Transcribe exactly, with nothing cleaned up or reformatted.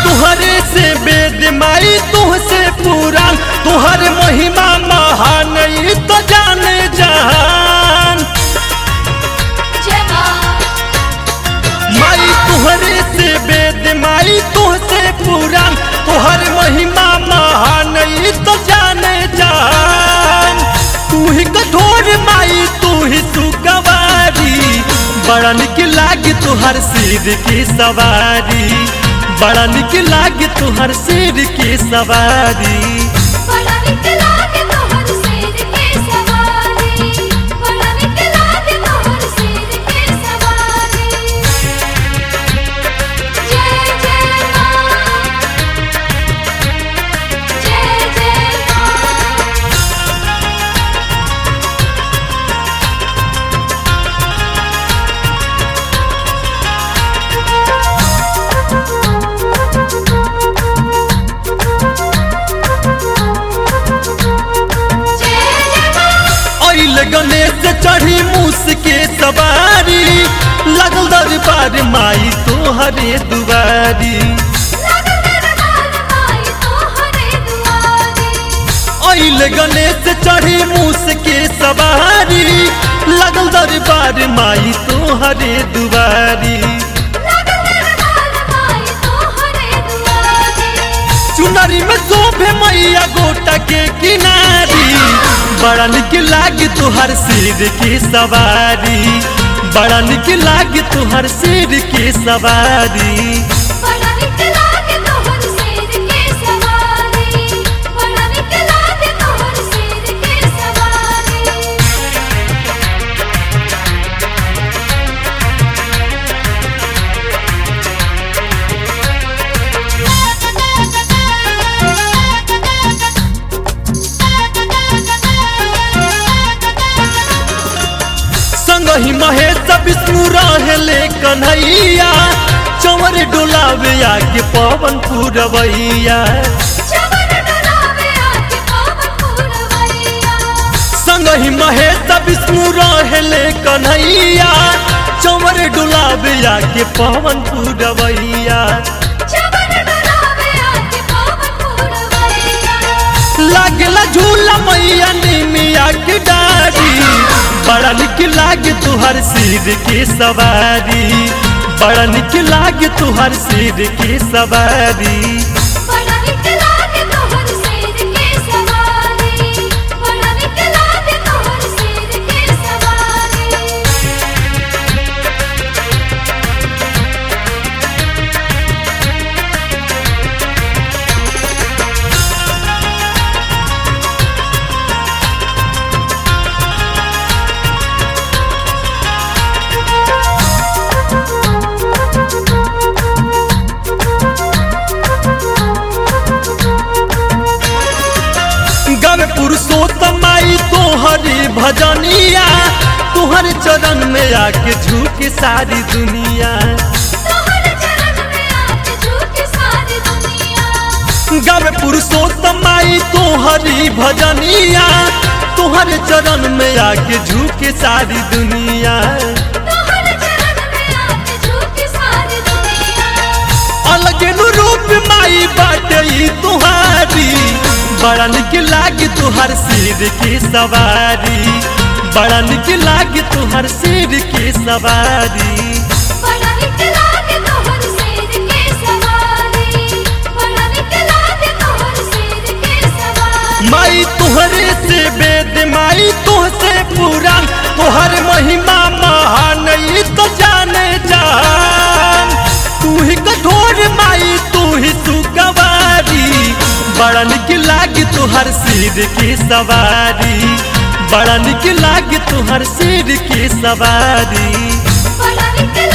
तुहरे से वेद माई तुहसे पुराण तुहर महिमा महान ई तो जाने जहान। माई तुहरे से वेद माई तुहसे पुराण तुहर महिमा महान ई तो जाने जहान। तू ही कठोर माई तू ही सुगवारी बड़ा निक लागे तुहर सिर की सवारी बड़ा निक लागे तुहर सिर की सवारी। बड़ा निक लागे तोहर सिर के सवारी बड़ा निक लागे तोहर सिर के सवारी। जय जय मां जय जय मां। गणेश चढ़ी मूस के सवारी लगल दरबार माई तोहरे दुआरी। अइल गणेश चढ़ी मूस के सवारी लगल दरबार माई तोहरे दुआरी। चुनरी में शोभे मैया गोटा के किनारी बड़ा निक लागे तुहर सिर की सवारी बड़ा निक लागे तुहर सिर की सवारी। बड़ा निक लागे तोहर सिर के सवारी बड़ा निक लागे तोहर सिर के सवारी। संगहि महेश विष्णु रहले कन्हैया चंवर डोलावे आके पवन पुरवैया। संगहि महेश विष्णु रहले कन्हैया चंवर डोलावे आके पवन पुरवैया। लागला झूला मैया निमिया के डारी बड़ा निक लागे तुहर सिर की सवारी बड़ा निक लागे तुहर सिर की सवारी। बड़ा निक लागे तोहर सिर के सवारी बड़ा निक लागे तोहर सिर के सवारी। गवे पुरुषोत्तम माई तोहरी भजनिया तुहर चरण में आके झुकी सारी दुनिया। गवे पुरुषोत्तम माई तोहरी भजनिया तुहर चरण में आके झुकी सारी दुनिया। अलग रूप माई बाटे तुहारी बड़ा निक लागे तुहर सिर की सवारी बड़ा निक लागे तुहर सिर की सवारी। बड़ा निक लागे तोहर सिर के सवारी बड़ा निक लागे तोहर सिर के सवारी। माई तुहरे से वेद माई तुहसे पुराण तुहर महिमा महान ई तो जाने जान। तू ही कठोर माई तू ही सुगवारी बड़ा निक लागे तुहर सिर की सवारी बड़ा निक लागे तुहर सिर की सवारी। बड़ा निक